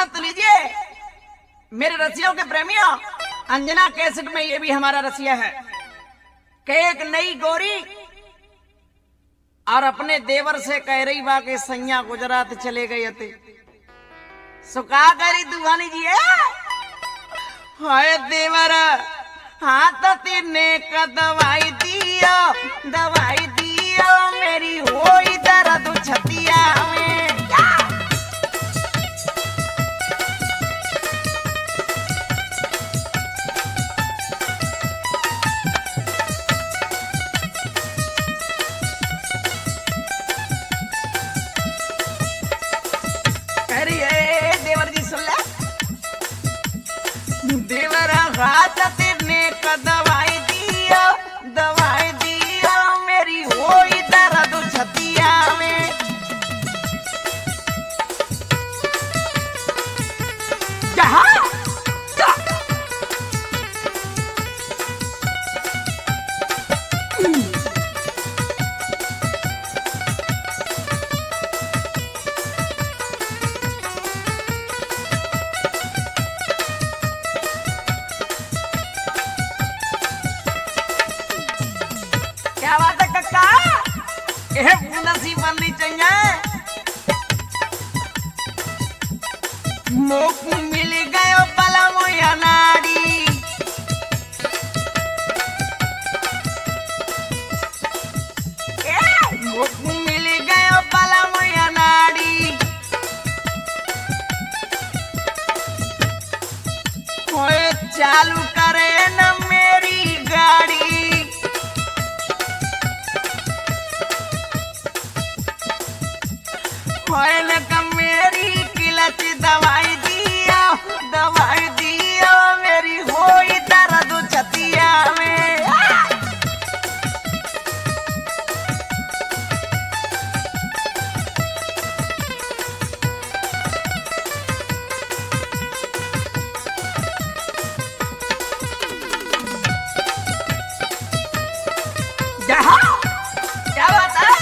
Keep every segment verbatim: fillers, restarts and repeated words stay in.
हाँ तो लीजिए मेरे रसियों के प्रेमियों, अंजना कैसेट में ये भी हमारा रसिया है कि एक नई गोरी और अपने देवर से कह रही बा के सैया गुजरात चले गए थे। सुखा करी दुआनी जी है हाय देवर हाथ तीने का दवाई दियो दवाई दियो मेरी होई दर्द छतिया में। देवर जी सुन ले देवर हाथ तेने का दवाई दियो दवाई दियो मेरी होई दर्द छतिया में। जहाँ क्या बात है कक्का, यह नसीब बननी चाहिए। मोक मिल गयो पला मोया नाड़ी मोक मिल गयो पला मोया नाड़ी होए चालू करे न मेरी गाड़ी कोयल का मेरी किलच दवाई दिया दवाई दिया मेरी होई दर्द छतिया में। जहाँ क्या बात है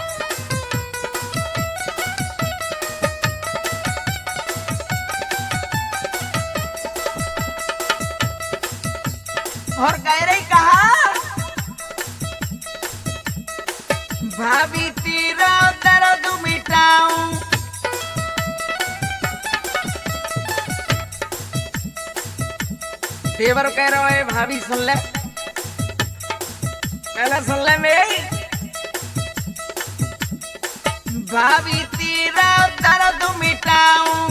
और कह रही कहा भाभी तेरा दर्द मिटाऊं देवर कह रहा है भाभी सुन ले पहले सुन ले मेरी भाभी तेरा दर्द मिटाऊं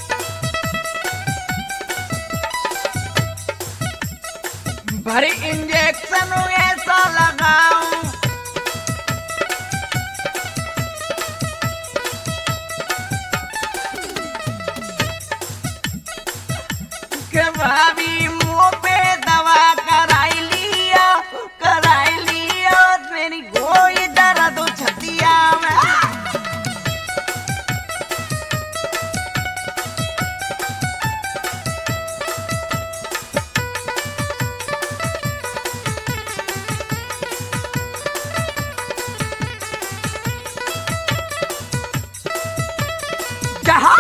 भरी इंजेक्शन ऐसा लगाऊं के भाभी मुंह पे दवा कराई लिया कराई लिया मेरी गोई दर्द छतिया में। जहाँ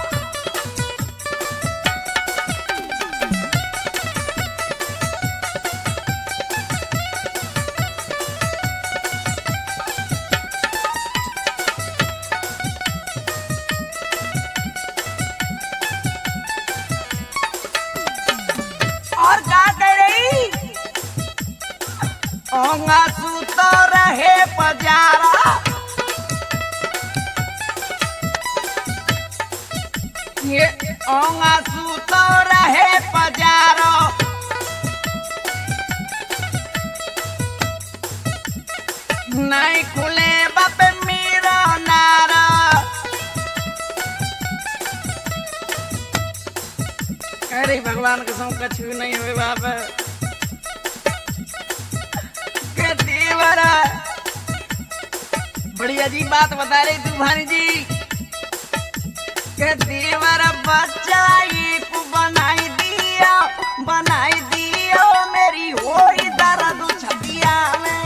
और क्या कह रही ओंगा सूतो रहे पजारा ये ओंगा सूतो रहे पजारो नहीं खुले बाप मेरा नारा अरे भगवान के संग कछ भी नहीं हुए बाप के देवरा बड़ी अजीब बात बता रही तू भानी जी के देवर बच्चा एक बनाई दिया बनाई दिया मेरी होई दर्द छतिया में।